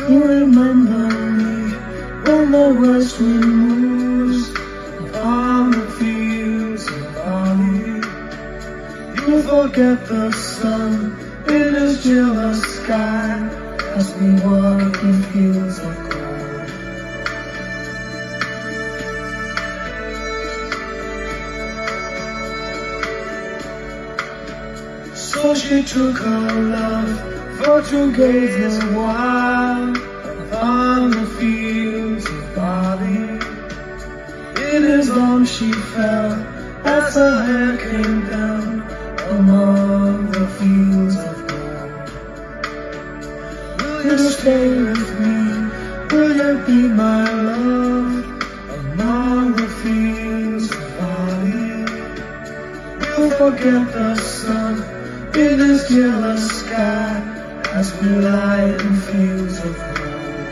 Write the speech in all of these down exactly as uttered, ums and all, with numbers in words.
You remember me when the west wind moves upon the fields of barley. You forget the sun in his jealous sky as we walk in fields of gold. So she took her love for to gaze a while upon the fields of barley. In his arms she fell as her hair came down among the fields of gold. Will you stay with me? Will you be my love among the fields of barley? We'll forget the sun in his jealous sky as we lie in fields of gold.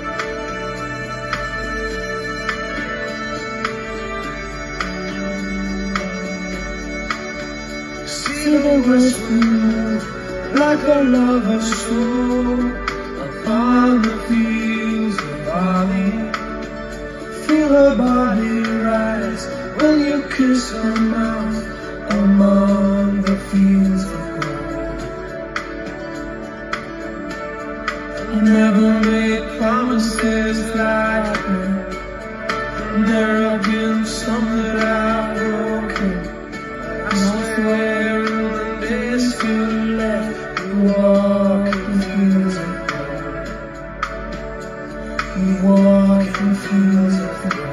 See the west wind move like a lover's soul upon the fields of barley. Feel her body rise when you kiss her mouth among the fields of gold. I never made promises like her. There have been some that I've broken. I swear in the days to left, we walk in fields of gold. We walk in fields of gold.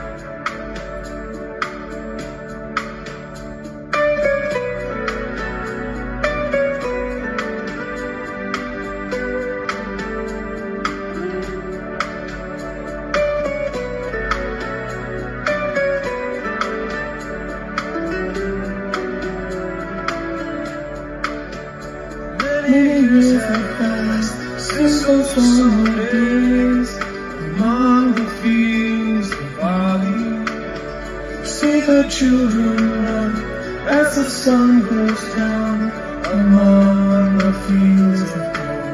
Many years have passed since those summer days among the fields of barley. See the children run as the sun goes down among the fields of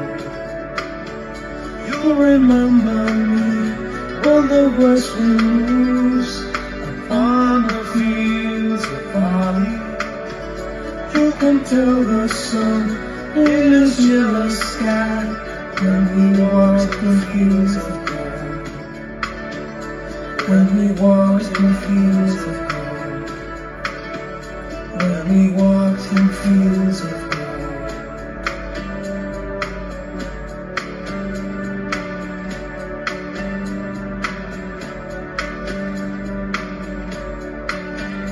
gold. You'll remember me when the west wind moves upon the fields of barley. You can tell the sun in his jealous sky when we walk in fields of gold. When we walk in fields of gold. When we walk in fields of gold.